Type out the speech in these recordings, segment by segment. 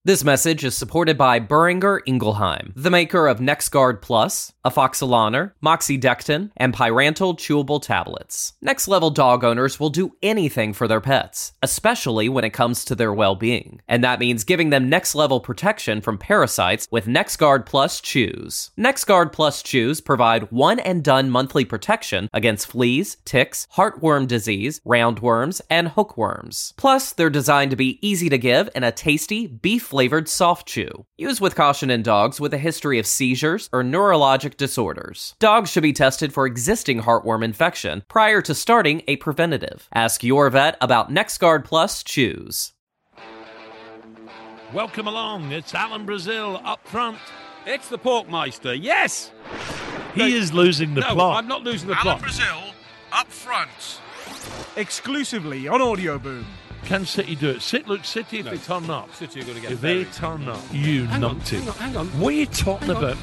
This message is supported by Boehringer Ingelheim, the maker of NexGard Plus, Afoxolaner, Moxidectin, and Pyrantel chewable tablets. Next Level dog owners will do anything for their pets, especially when it comes to their well-being. And that means giving them next level protection from parasites with NexGard Plus Chews. NexGard Plus Chews provide one-and-done monthly protection against fleas, ticks, heartworm disease, roundworms, and hookworms. Plus, they're designed to be easy to give in a tasty, beef-flavored soft chew. Use with caution in dogs with a history of seizures or neurologic disorders. Dogs should be tested for existing heartworm infection prior to starting a preventative. Ask your vet about NexGard Plus Chews. Welcome along. It's Alan Brazil up front. It's the Porkmeister, yes! He is losing the plot. I'm not losing the Alan plot. Brazil up front. Exclusively on Audio Boom. Can City do it? City if they turn up. City are going to get If they buried. turn up, you numpty. Hang on. What are you talking about?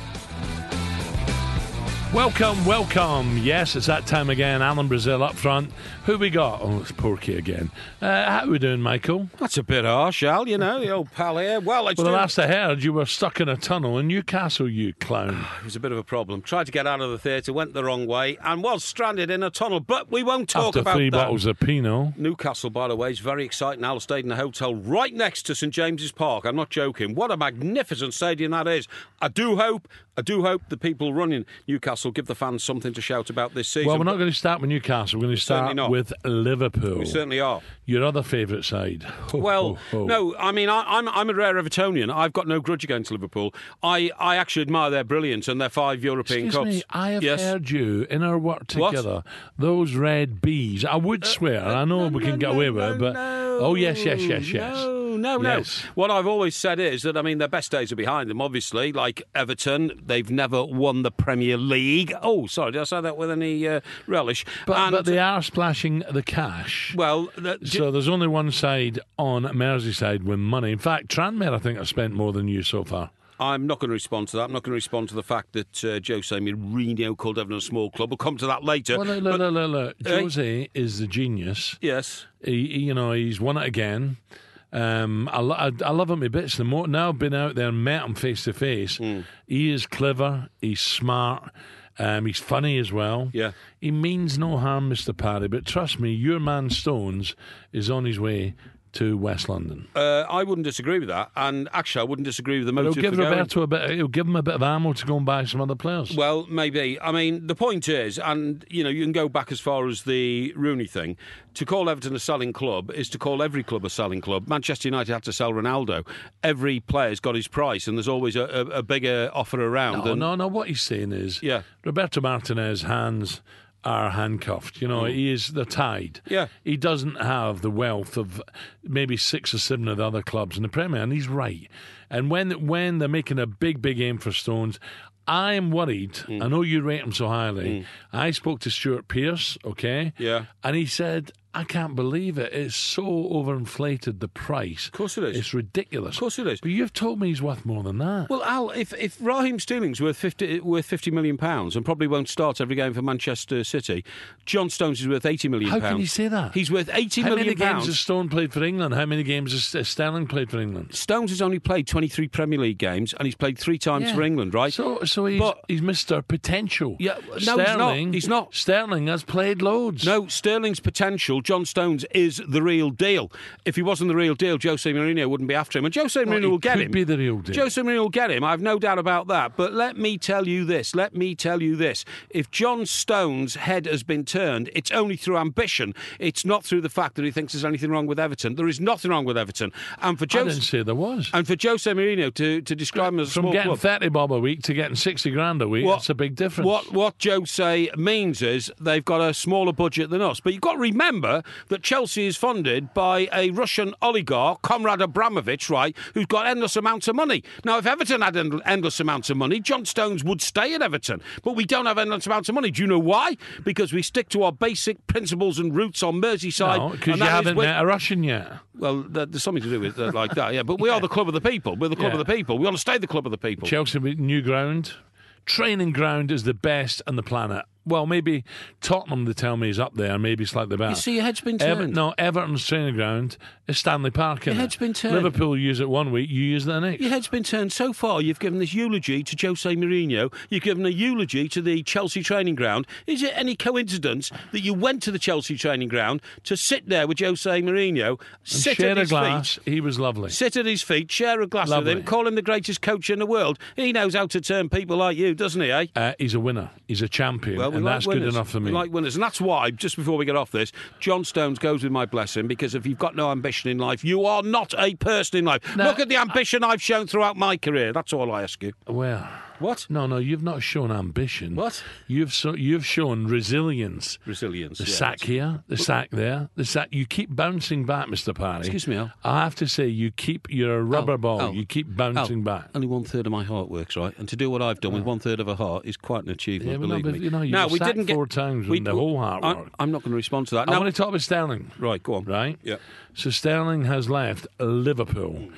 Welcome. Yes, it's that time again. Alan Brazil up front. Who we got? Oh, it's Porky again. How we doing, Michael? That's a bit harsh, Al, you know, the old pal here. Well, The last I heard, you were stuck in a tunnel in Newcastle, you clown. It was a bit of a problem. Tried to get out of the theatre, went the wrong way, and was stranded in a tunnel. But we won't talk After about three that. bottles of Pinot. Newcastle, by the way, is very exciting. Al stayed in a hotel right next to St James's Park. I'm not joking. What a magnificent stadium that is. I do hope the people running Newcastle give the fans something to shout about this season. Well, we're not going to start with Newcastle. We're going to Certainly start not. with Liverpool. We certainly are. Your other favourite side. No, I mean, I'm a rare Evertonian. I've got no grudge against Liverpool. I actually admire their brilliance and their 5 European Excuse Cups. me, I have Yes. heard you in our work What? together. Those red bees. I would swear. I know we can get away with it, but oh yes. No. Yes. What I've always said is that, I mean, their best days are behind them, obviously. Like Everton, they've never won the Premier League. Oh, sorry, did I say that with any relish? But they are splashing the cash. Well, So there's only one side on Merseyside with money. In fact, Tranmere, I think, have spent more than you so far. I'm not going to respond to that. I'm not going to respond to the fact that Jose Mourinho called Everton a small club. We'll come to that later. Well, look. Jose is the genius. Yes. He's won it again. I love him a bit. The more now I've been out there and met him face to face. He is clever. He's smart. He's funny as well. Yeah. He means no harm, Mr. Paddy. But trust me, your man Stones is on his way to West London. I wouldn't disagree with that, and actually I wouldn't disagree with the motive It'll give for going. Roberto He'll give him a bit of ammo to go and buy some other players. Well, maybe. I mean, the point is, and you know, you can go back as far as the Rooney thing. To call Everton a selling club is to call every club a selling club. Manchester United had to sell Ronaldo. Every player's got his price, and there's always a bigger offer around. No. What he's saying is, Yeah. Roberto Martinez's hands are handcuffed. You know, they're tied. Yeah. He doesn't have the wealth of maybe 6 or 7 of the other clubs in the Premier, and he's right. And when they're making a big aim for Stones, I'm worried. I know you rate him so highly. I spoke to Stuart Pearce, okay? Yeah. And he said, I can't believe it. It's so overinflated, the price. Of course it is. It's ridiculous. Of course it is. But you've told me he's worth more than that. Well, Al, if Raheem Sterling's worth £50 million and probably won't start every game for Manchester City, John Stones is worth £80 million. How can you say that? He's worth £80 How million. many games has Stone played for England? How many games has Sterling played for England? Stones has only played 23 Premier League games, and he's played 3 times for England, right? So he's Mr. Potential. Yeah, no, he's not. Sterling has played loads. No, Sterling's potential, John Stones, is the real deal. If he wasn't the real deal, Jose Mourinho wouldn't be after him. And Jose Mourinho will get him. He could be the real deal. Jose Mourinho will get him. I have no doubt about that. But let me tell you this. If John Stones' head has been turned, it's only through ambition. It's not through the fact that he thinks there's anything wrong with Everton. There is nothing wrong with Everton. And for I didn't say there was. And for Jose Mourinho to describe him as a From small getting club, 30 bob a week to getting 60 grand a week, that's a big difference. What Jose means is they've got a smaller budget than us. But you've got to remember that Chelsea is funded by a Russian oligarch, Comrade Abramovich, right, who's got endless amounts of money. Now, if Everton had endless amounts of money, John Stones would stay at Everton. But we don't have endless amounts of money. Do you know why? Because we stick to our basic principles and roots on Merseyside. No, because you haven't met a Russian yet. Well, there's something to do with like that, yeah. But we are the club of the people. We're the club of the people. We want to stay the club of the people. Chelsea with new ground. Training ground is the best on the planet. Well, maybe Tottenham, they tell me, is up there, maybe slightly better. You see, your head's been turned. Everton's training ground is Stanley Park. Your head's been turned. Liverpool use it one week, you use it the next. Your head's been turned so far. You've given this eulogy to Jose Mourinho. You've given a eulogy to the Chelsea training ground. Is it any coincidence that you went to the Chelsea training ground to sit there with Jose Mourinho, sit share at a his glass? feet? He was lovely. Sit at his feet, share a glass Lovely. with him, call him the greatest coach in the world. He knows how to turn people like you, doesn't he, eh? He's a winner. He's a champion, Well, we and like that's winners. good enough for me. We like winners, and that's why, just before we get off this, John Stones goes with my blessing, because if you've got no ambition in life, you are not a person in life. No, Look at the ambition I've shown throughout my career. That's all I ask you. Well, What? no, you've not shown ambition. What? You've shown resilience. Resilience. The yeah, sack here, the sack there, the sack. You keep bouncing back, Mr. Parry. Excuse me, Al. I have to say, you're a rubber ball. Al. You keep bouncing back. Only 1/3 of my heart works, right? And to do what I've done with 1/3 of a heart is quite an achievement, Yeah, well, no, believe but, me. you know, you Now, were we sacked didn't get 4 times when the whole heart worked. I'm not going to respond to that. I Now, want to talk about Sterling. right, go on. Right? Yeah. So Sterling has left Liverpool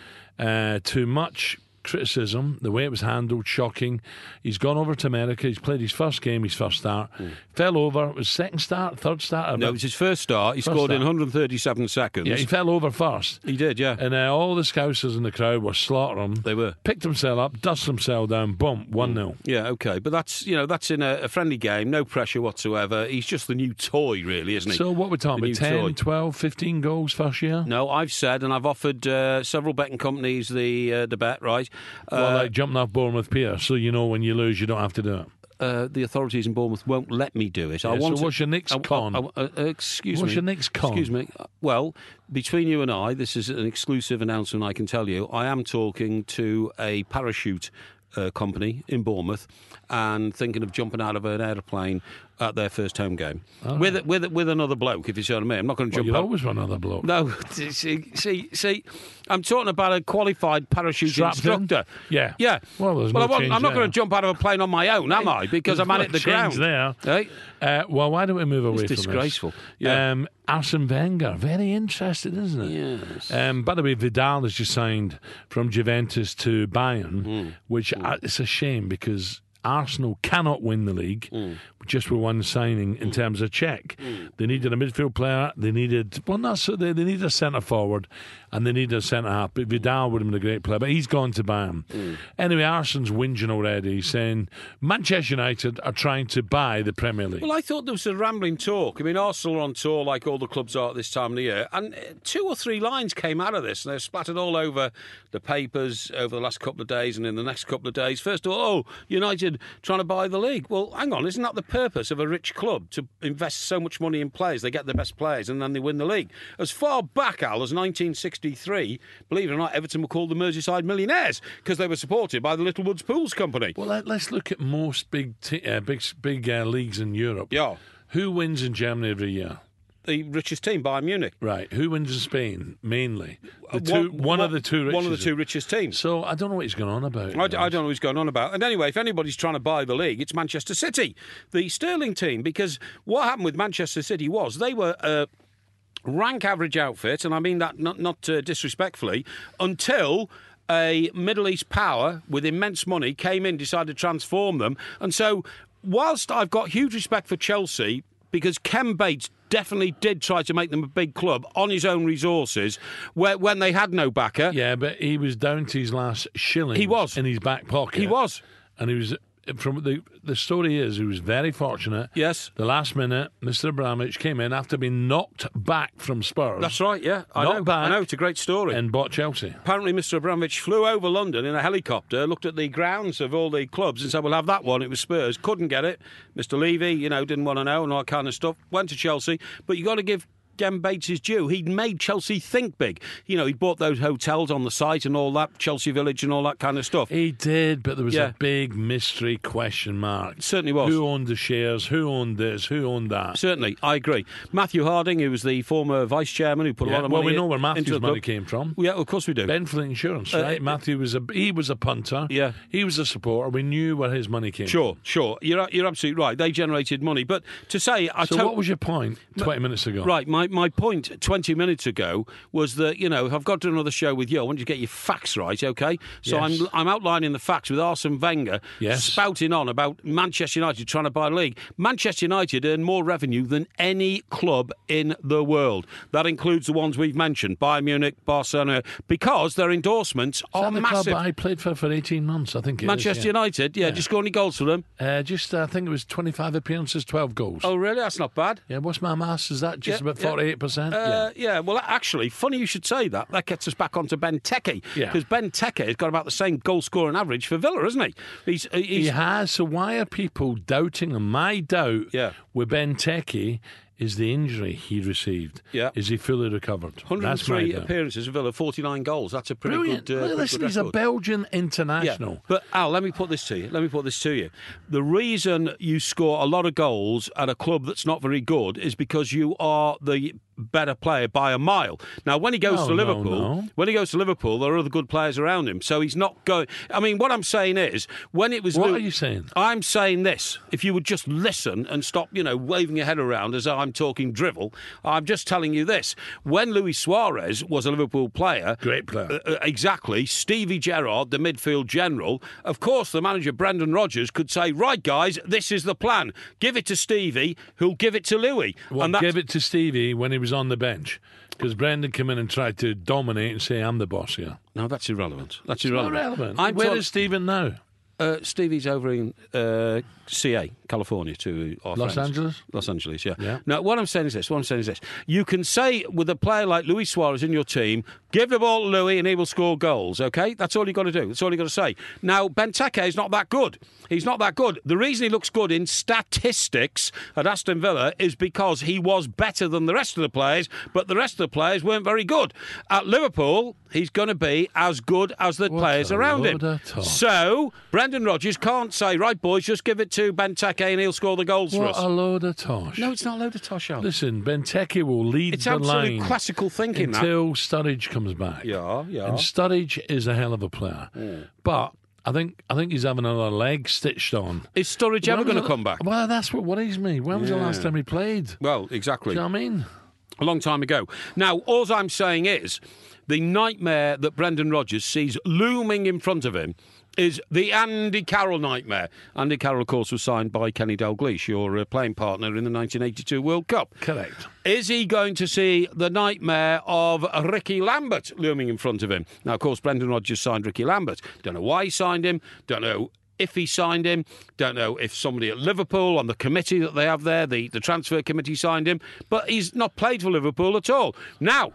to much criticism, the way it was handled, shocking. He's gone over to America. He's played his first game, his first start. Fell over. It was second start, third start? No, it was his first start. He scored in 137 seconds. Yeah, he fell over first. He did, yeah. And all the Scousers in the crowd were slaughtering him. They were. Picked himself up, dusted himself down, boom, 1-0. Yeah, okay. But that's in a friendly game, no pressure whatsoever. He's just the new toy, really, isn't he? So what we're talking The about, new 10, toy. 12, 15 goals first year? No, I've said, and I've offered several betting companies the bet, right? Well, like jumping off Bournemouth Pier, so you know when you lose, you don't have to do it. The authorities in Bournemouth won't let me do it. Yeah, so what's your next con? Excuse me. What's your next con? Excuse me. Well, between you and I, this is an exclusive announcement I can tell you. I am talking to a parachute company in Bournemouth and thinking of jumping out of an aeroplane at their first home game with another bloke, if you see what I mean. I'm not going to Well, jump you'll out. always run another bloke. No, see, I'm talking about a qualified parachute Strapped instructor. in? Yeah. Yeah. Well, there's no change I'm not there. going to jump out of a plane on my own, am I? Because There's I'm no at the change ground. there. Hey? Well, why don't we move away It's from disgraceful. this? Yeah. Arsene Wenger, very interested, isn't it? Yes. By the way, Vidal has just signed from Juventus to Bayern, which it's a shame because Arsenal cannot win the league just with one signing in terms of check. They needed a midfield player. They needed they needed a centre forward, and they needed a centre half. But Vidal would have been a great player, but he's gone to Bayern. Anyway, Arsene's whinging already, saying Manchester United are trying to buy the Premier League. Well, I thought there was a rambling talk. I mean, Arsenal are on tour like all the clubs are at this time of the year, and 2 or 3 lines came out of this, and they're splattered all over the papers over the last couple of days and in the next couple of days. First of all, United trying to buy the league. Well, hang on, isn't that the purpose of a rich club, to invest so much money in players? They get the best players and then they win the league. As far back, Al, as 1963, believe it or not, Everton were called the Merseyside Millionaires because they were supported by the Littlewoods Pools Company. Well, let's look at most big leagues in Europe. Yeah. Who wins in Germany every year? The richest team, Bayern Munich. Right. Who wins in Spain, mainly? One of the two richest. One of the 2 richest teams. So I don't know what he's going on about. I don't know what he's going on about. And anyway, if anybody's trying to buy the league, it's Manchester City, the Sterling team, because what happened with Manchester City was they were a rank average outfit, and I mean that not disrespectfully, until a Middle East power with immense money came in, decided to transform them. And so whilst I've got huge respect for Chelsea, because Ken Bates definitely did try to make them a big club on his own resources when they had no backer. Yeah, but he was down to his last shilling. He was. In his back pocket. He was. And he was, from the story is, he was very fortunate. Yes. The last minute, Mr. Abramovich came in after being knocked back from Spurs. That's right, yeah. Knocked back. I know, it's a great story. And bought Chelsea. Apparently, Mr. Abramovich flew over London in a helicopter, looked at the grounds of all the clubs and said, we'll have that one. It was Spurs. Couldn't get it. Mr. Levy, didn't want to know and all that kind of stuff. Went to Chelsea. But you got to give Ken Bates his due. He'd made Chelsea think big. He bought those hotels on the site and all that, Chelsea Village and all that kind of stuff. He did, but there was Yeah. a big mystery question mark. It certainly was. Who owned the shares? Who owned this? Who owned that? Certainly, I agree. Matthew Harding, who was the former vice chairman who put a lot of money we know where into Matthew's the money club. came from. Yeah, of course we do. Benfleet Insurance, right? Matthew was a punter. Yeah. He was a supporter. We knew where his money came from. Sure. You're absolutely right. They generated money. But to say... So what was your point 20 minutes ago? Right, My point 20 minutes ago was that, if I've got to do another show with you, I want you to get your facts right, okay? So Yes. I'm outlining the facts with Arsene Wenger spouting on about Manchester United trying to buy a league. Manchester United earn more revenue than any club in the world. That includes the ones we've mentioned, Bayern Munich, Barcelona, because their endorsements are Is that the massive. club I played for 18 months, I think it Manchester is. United, did you score any goals for them? I think it was 25 appearances, 12 goals. Oh, really? That's not bad. Yeah, what's my maths? Is that just Yeah, about 48%? Well, actually, funny you should say that. That gets us back onto Benteke. Yeah. Because Benteke has got about the same goal-scoring average for Villa, hasn't he? He has, so why are people doubting him? My doubt with Benteke is the injury he received. Yeah. Is he fully recovered? That's my 103 doubt. appearances for Villa, 49 goals. That's a pretty Brilliant. good pretty Listen, good he's a record. Belgian international. Yeah. But Al, let me put this to you. The reason you score a lot of goals at a club that's not very good is because you are the better player by a mile. Now, when he goes to Liverpool, there are other good players around him, so he's not going. I mean, what I'm saying is, when it was, What are you saying? I'm saying this. If you would just listen and stop, waving your head around as I'm talking drivel, I'm just telling you this. When Luis Suarez was a Liverpool player, Great player. exactly, Stevie Gerrard, the midfield general, of course, the manager Brendan Rodgers could say, right, guys, this is the plan. Give it to Stevie, who'll give it to Louis. Give it to Stevie when he was on the bench, because Brendan came in and tried to dominate and say, I'm the boss here. No, that's irrelevant. That's Not irrelevant. relevant. Where is Stephen now? Stevie's over in CA, California, to our Los friends. Angeles? Los Angeles, yeah. Yeah. Now, what I'm saying is this. You can say with a player like Luis Suarez in your team, give the ball to Louis and he will score goals, okay? That's all you've got to do. That's all you've got to say. Now, Benteke is not that good. He's not that good. The reason he looks good in statistics at Aston Villa is because he was better than the rest of the players, but the rest of the players weren't very good. At Liverpool, he's going to be as good as the players a around him. load of talk. So, Brendan Rodgers can't say, right, boys, just give it to Benteke and he'll score the goals for What us. a load of tosh. No, it's not a load of tosh, Al. Listen, Benteke will lead It's the absolute line classical thinking, that. until Sturridge comes back. Yeah. And Sturridge is a hell of a player. But I think he's having another leg stitched on. Is Sturridge ever going to come back? Well, that's what worries me. When was the last time he played? Well, exactly. Do you know what I mean? A long time ago. Now, all I'm saying is the nightmare that Brendan Rodgers sees looming in front of him is the Andy Carroll nightmare. Andy Carroll, of course, was signed by Kenny Dalglish, your playing partner in the 1982 World Cup. Correct. Is he going to see the nightmare of Ricky Lambert looming in front of him? Now, of course, Brendan Rodgers signed Ricky Lambert. Don't know why he signed him. Don't know if he signed him. Don't know if somebody at Liverpool on the committee that they have there, the transfer committee, signed him. But he's not played for Liverpool at all. Now,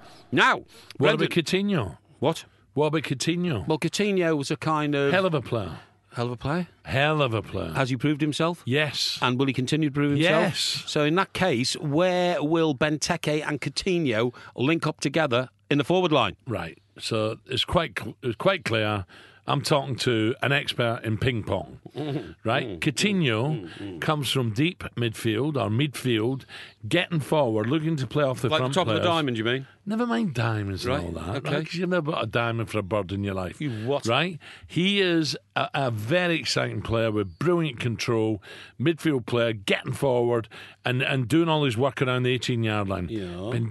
What about Coutinho? What? What about Coutinho? Well, Coutinho was a kind of... Hell of a player. Hell of a player. Hell of a player. Has he proved himself? Yes. And will he continue to prove himself? Yes. So in that case, where will Benteke and Coutinho link up together in the forward line? Right. So it's quite clear. I'm talking to an expert in ping pong, right? Coutinho comes from deep midfield, getting forward, looking to play off the Like front the top players. of the diamond, you mean? Never mind diamonds Right, and all that, okay. right? Because you've never got a diamond for a bird in your life. You what? Right? He is a very exciting player with brilliant control, midfield player, getting forward and doing all his work around the 18-yard line. Yeah.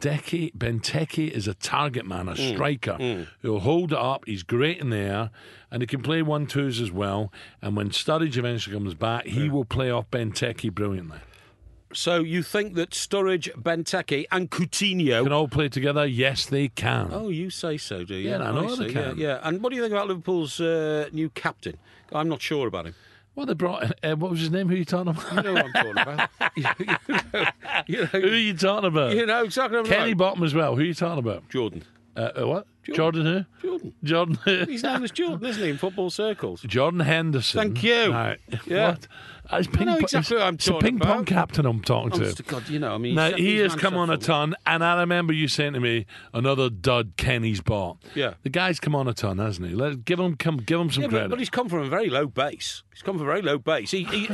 Benteke is a target man, a striker who'll hold it up. He's great in the air, and he can play 1-2s as well. And when Sturridge eventually comes back, he will play off Benteke brilliantly. So you think that Sturridge, Benteke and Coutinho... Can all play together? Yes, they can. Oh, you say so, do you? Yeah, I know they see. can. Yeah. And what do you think about Liverpool's new captain? I'm not sure about him. Well, they brought... what was his name? Who are you talking about? You know what I'm talking about. Who are you talking about? You know exactly what I'm Kenny like. Bottom as well. Who are you talking about? Jordan. What? Jordan who? Jordan. Jordan who? He's known as Jordan, isn't he, in football circles? Jordan Henderson. Thank you. Right. Yeah. What? It's I know exactly what I'm it's a talking ping pong about. captain I'm talking to. Honest to God, you know, I mean... Now, he's he has man come on a shuffled. ton, and I remember you saying to me, another dud Kenny's bought. Yeah. The guy's come on a ton, hasn't he? Let's give him some Yeah, credit. but he's come from a very low base. He's come from a very low base.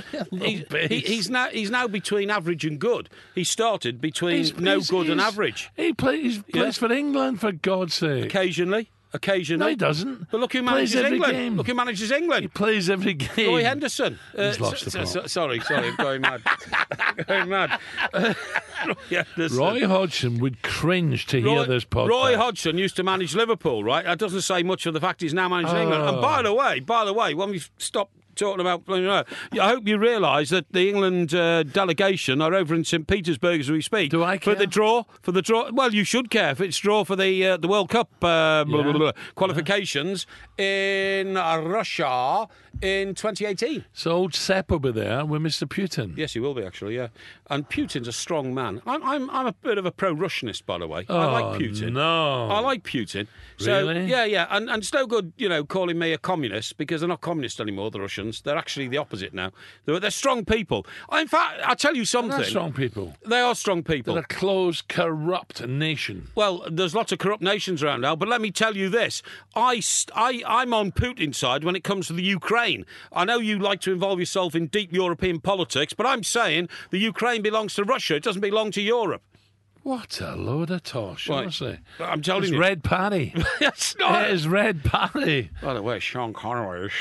He's now between average and good. He started between He's good and average. He plays for England, for God's sake. Occasionally. occasionally. No, he doesn't. But look who Plays manages every England. game. Look who manages He England. plays every game. Roy Henderson. He's lost the plot. Sorry, I'm going mad. Going mad. Roy Henderson. Roy Hodgson would cringe to hear this podcast. Roy Hodgson used to manage Liverpool, right? That doesn't say much of the fact he's now managing England. And by the way, when we stop talking about, I hope you realise that the England delegation are over in St Petersburg as we speak. Do I care? For the draw. Well, you should care if it's draw for the World Cup qualifications in Russia in 2018. So old Sepp will be there with Mr. Putin. Yes, he will be actually. Yeah, and Putin's a strong man. I'm a bit of a pro-Russianist, by the way. I like Putin. No, I like Putin. So, Really? Yeah, and it's no good, calling me a communist because they're not communist anymore. The Russians, they're actually the opposite now. They're strong people. In fact, I'll tell you something. They're strong people. They are strong people. They're a closed, corrupt nation. Well, there's lots of corrupt nations around now, but let me tell you this. I'm on Putin's side when it comes to the Ukraine. I know you like to involve yourself in deep European politics, but I'm saying the Ukraine belongs to Russia. It doesn't belong to Europe. What a load of tosh, Right. honestly. I'm telling It's you. Red Paddy. It's not. It is Red Paddy. By the way, Sean Connery.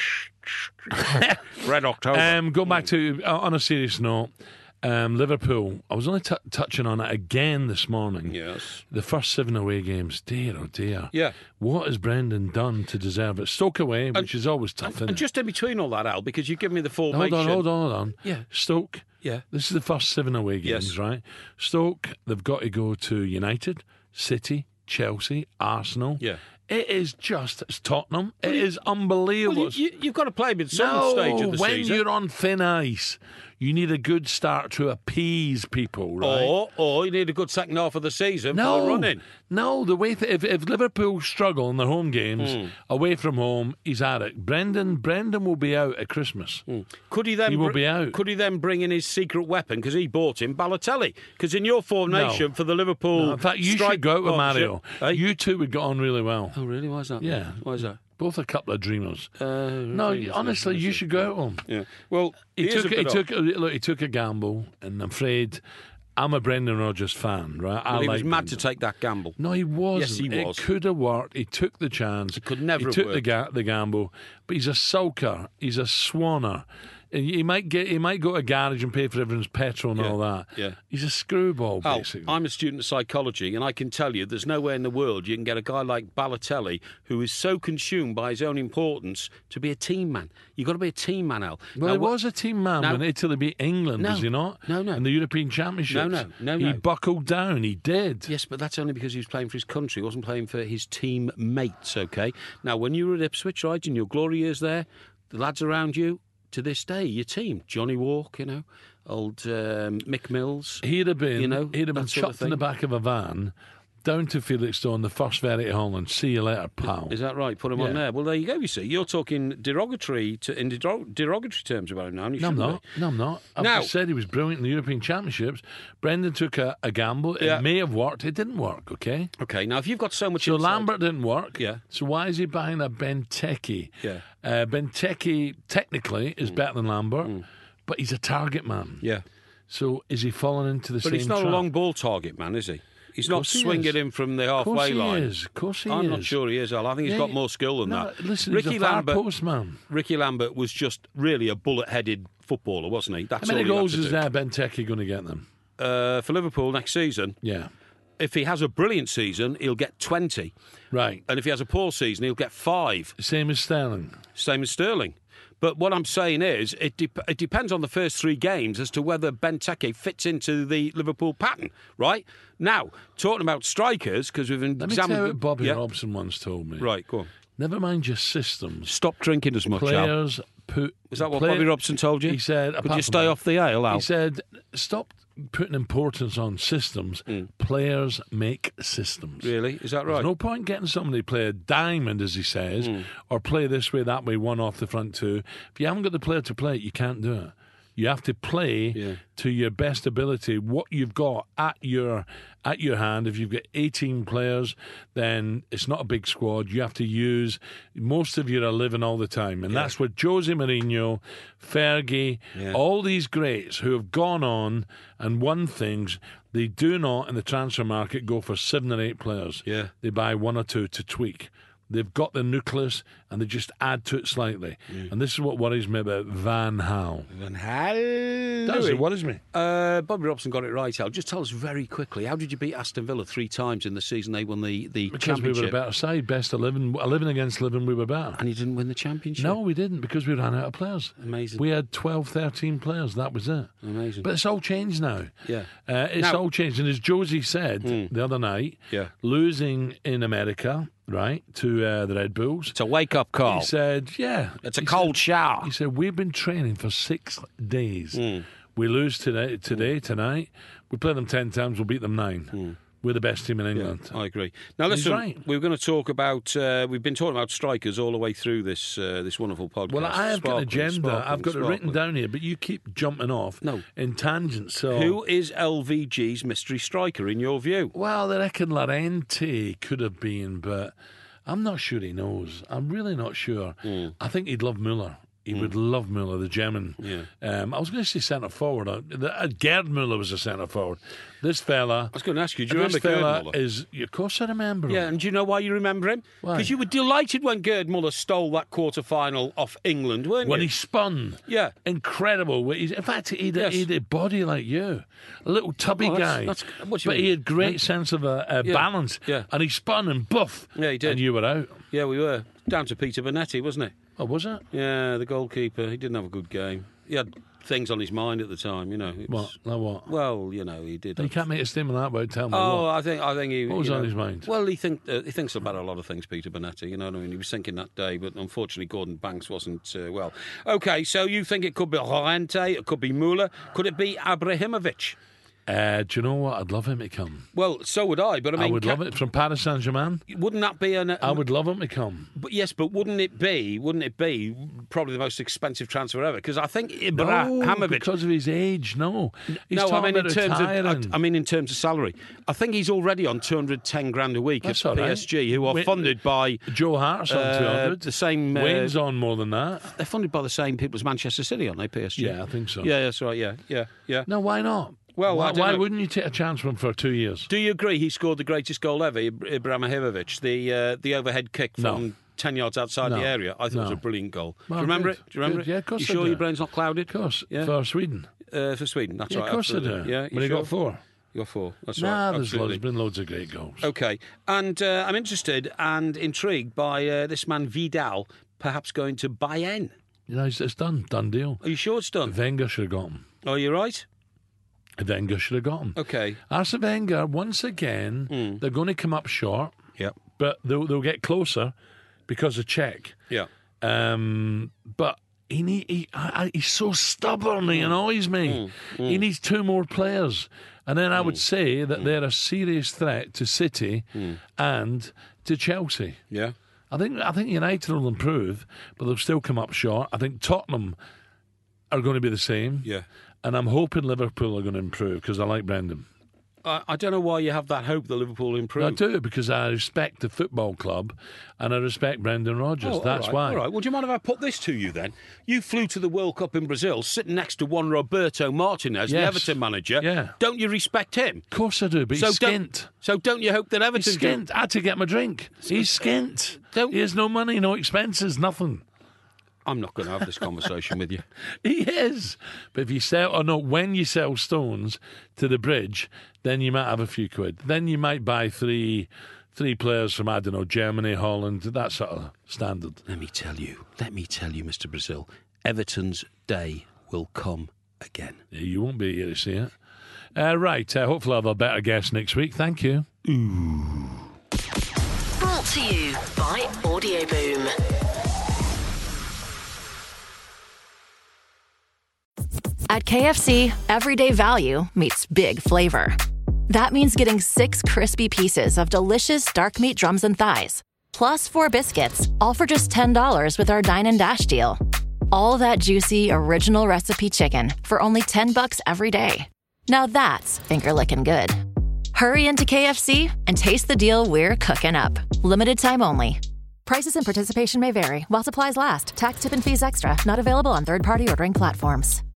Red October. Go back to, on a serious note, Liverpool. I was only touching on it again this morning. Yes. The first 7 away games, dear oh dear. Yeah. What has Brendan done to deserve it? Stoke away, which is always tough, isn't And it? just in between all that, Al, because you give me the formation. Hold on. Yeah. Stoke. Yeah. This is the first 7 away games, Yes. right? Stoke, they've got to go to United, City, Chelsea, Arsenal. Yeah. It is just, it's Tottenham. It is unbelievable. Well, you've got to play with some stage of the when season. you're on thin ice, you need a good start to appease people, right? Or you need a good second half of the season for running. No, the way if Liverpool struggle in their home games, away from home, he's at it. Brendan will be out at Christmas. Could he then? He will be out. Could he then bring in his secret weapon because he bought him Balotelli? Because in your formation No. for the Liverpool, No, in fact, you strike should go out with Mario. partnership- You two would get on really well. Oh, really? Why is that? Yeah. Why is that? Both a couple of dreamers. No, really, honestly, you should go out with him. Yeah. Well, He is a bit odd. he took a gamble, and I'm afraid I'm a Brendan Rodgers fan, right? Well, he was like mad Brendan. to take that gamble. No, he wasn't. Yes, he was. It could have worked. He took the chance. It could never He have took worked. the gamble, but he's a sulker. He's a swanner. And he might go to a garage and pay for everyone's petrol and Yeah, all that. yeah. He's a screwball, Al, basically. I'm a student of psychology, and I can tell you there's nowhere in the world you can get a guy like Balotelli who is so consumed by his own importance to be a team man. You've got to be a team man, Al. Well, Now, he was a team man No. when Italy beat England, No. was he not? No. In the European Championships. No. He buckled down. He did. Yes, but that's only because he was playing for his country. He wasn't playing for his team mates, okay? Now, when you were at Ipswich, right, in your glory years there, the lads around you, to this day, your team, Johnny Walk, old Mick Mills. He'd have been, that sort of chucked in the thing. back of a van, down to Felixstowe, the first Verity Holland. See you later, pal. Is that right? Put him on Yeah. there. Well, there you go. You see, you're talking derogatory terms about him now. And you No, I'm shouldn't not. be. No, I'm not. I've Now- just said he was brilliant in the European Championships. Brendan took a gamble. It Yeah. may have worked. It didn't work, okay? Okay, now if you've got so much So insight- Lambert didn't work. Yeah. So why is he buying a Benteke? Yeah. Benteke technically is better than Lambert, but he's a target man. Yeah. So is he falling into the But same he's not trap? a long ball target man, is he? He's not course he swinging is. in from the Of course halfway he line. is. Of course he I'm is. not sure he is, Al. I think he's Yeah, got more skill than No, that. listen, Ricky he's a far Lambert, post man. Ricky Lambert was just really a bullet-headed footballer, wasn't he? That's How many all he goals had is to do. Benteke going to get them? For Liverpool next season, Yeah. if he has a brilliant season, he'll get 20. Right. And if he has a poor season, he'll get 5. Same as Sterling. Same as Sterling. But what I'm saying is, it depends on the first 3 games as to whether Benteke fits into the Liverpool pattern, right? Now, talking about strikers, because we've Let me examined... tell you what Bobby Yeah. Robson once told me. Right, go on. Never mind your systems. Stop drinking as much, Al. Players put... Is that what Bobby Robson told you? He said... Could apart you from stay that, off the ale, Al? He said, stop putting importance on systems. Players make systems. Really? Is that right? There's no point getting somebody to play a diamond, as he says, or play this way, that way, one off the front two. If you haven't got the player to play it, you can't do it. You have to play to your best ability, what you've got at your hand. If you've got 18 players, then it's not a big squad. You have to use most of you are living all the time, and that's what Jose Mourinho, Fergie, all these greats who have gone on and won things. They do not in the transfer market go for 7 or 8 players. Yeah. They buy 1 or 2 to tweak. They've got the nucleus and they just add to it slightly. And this is what worries me about Van Gaal. Van Gaal. Does it worries me? Bobby Robson got it right, Al. Just tell us very quickly, how did you beat Aston Villa 3 times in the season they won the Because championship? we were a better side, best 11. 11 against 11, we were better. And you didn't win the championship? No, we didn't, because we ran out of players. Amazing. We had 12, 13 players. That was it. Amazing. But it's all changed now. Yeah. It's Now- all changed. And as Josie said the other night, losing in America, right, to the Red Bulls, It's a wake-up call. he said, yeah. It's a He cold said- shower. He said, we've been training for 6 days. We lose today, tonight. We play them 10 times, we'll beat them 9. We're the best team in England. I agree. Now, He's listen, right. we're going to talk about. We've been talking about strikers all the way through this wonderful podcast. Well, I have got an Sparkling, agenda. sparkling, I've got it written sparkling. down here, but you keep jumping off in tangents. So Who is LVG's mystery striker in your view? Well, I reckon Llorente could have been, but I'm not sure he knows. I'm really not sure. I think he'd love Müller. He would love Müller, the German. Yeah. I was going to say centre forward. Gerd Müller was a centre forward. This fella. I was going to ask you, do you remember this fella Gerd Müller? is? Of course, I remember him. Yeah, and do you know why you remember him? Why? Because you were delighted when Gerd Müller stole that quarter-final off England, weren't When you? he spun. Yeah. Incredible. In fact, he Yes. had a body like you. A little tubby Oh, guy. what do you But mean? he had great sense of balance. Yeah. And he spun and buff. Yeah, he did. And you were out. Yeah, we were. Down to Peter Bonetti, wasn't it? Oh, was it? Yeah, the goalkeeper. He didn't have a good game. He had things on his mind at the time, you know. It was- What? Like what? Well, you know, he did. You can't make a statement like that without telling me Oh, what. I think he. What was you on know, his mind? Well, he thinks about a lot of things, Peter Bonetti. You know what I mean? He was thinking that day, but unfortunately, Gordon Banks wasn't well. Okay, so you think it could be Llorente, it could be Müller, could it be Abrahimovic? Do you know what? I'd love him to come. Well, so would I. But I mean, I would love it. From Paris Saint-Germain, Wouldn't that be an? I would love him to come. But yes, but wouldn't it be probably the most expensive transfer ever? Because I think Ibrahimovic. because of his age, no. He's No, I talking mean in about terms retiring. of in terms of salary. I think he's already on 210 grand a week That's at all right. PSG, who are funded by Joe Hart's on 200. the same. Wayne's on more than that. They're funded by the same people as Manchester City, aren't they? PSG. Yeah, I think so. Yeah, that's right. Yeah. No, why not? Well, I don't why know. wouldn't you take a chance from him for 2 years? Do you agree he scored the greatest goal ever, Ibrahimovic, the overhead kick from No. 10 yards outside No. the area? I thought it was No. a brilliant goal. Well, Do you remember good. it? Do you remember Good. it? Yeah, of course You I sure do. your brain's not clouded? Of course, Yeah. for Sweden. For Sweden, that's Yeah, right. of course I absolutely. do. Yeah, But he got 4. You got 4. That's Nah, right. there's Absolutely. been loads of great goals. Okay, and I'm interested and intrigued by this man Vidal perhaps going to Bayern. You know, it's done. Done deal. Are you sure it's done? Wenger should have got him. Are you right? Wenger should have got him. Okay. Arsene Wenger, once again, they're going to come up short, Yep. but they'll get closer because of Czech. Yeah. But he's so stubborn, he annoys me. He needs 2 more players. And then I would say that they're a serious threat to City and to Chelsea. Yeah. I think United will improve, but they'll still come up short. I think Tottenham are going to be the same. Yeah. And I'm hoping Liverpool are going to improve because I like Brendan. I don't know why you have that hope that Liverpool will improve. I do, because I respect the football club and I respect Brendan Rodgers. Oh, That's all right, why. All right. Well, do you mind if I put this to you then? You flew to the World Cup in Brazil, sitting next to one Roberto Martinez, the Yes. Everton manager. Yeah. Don't you respect him? Of course I do, but he's skint. So don't you hope that Everton He's skint. I had to get my drink. He's skint. Don't- He has no money, no expenses, nothing. I'm not going to have this conversation with you. He is. But if you sell, or no, when you sell stones to the bridge, then you might have a few quid. Then you might buy three players from, I don't know, Germany, Holland, that sort of standard. Let me tell you, Mr. Brazil, Everton's day will come again. Yeah, you won't be here to see it. Right, hopefully I'll have a better guest next week. Thank you. Brought to you by Audio Boom. At KFC, everyday value meets big flavor. That means getting 6 crispy pieces of delicious dark meat drums and thighs, plus 4 biscuits, all for just $10 with our Dine and Dash deal. All that juicy, original recipe chicken for only $10 every day. Now that's finger-licking good. Hurry into KFC and taste the deal we're cooking up. Limited time only. Prices and participation may vary while supplies last. Tax, tip, and fees extra. Not available on third-party ordering platforms.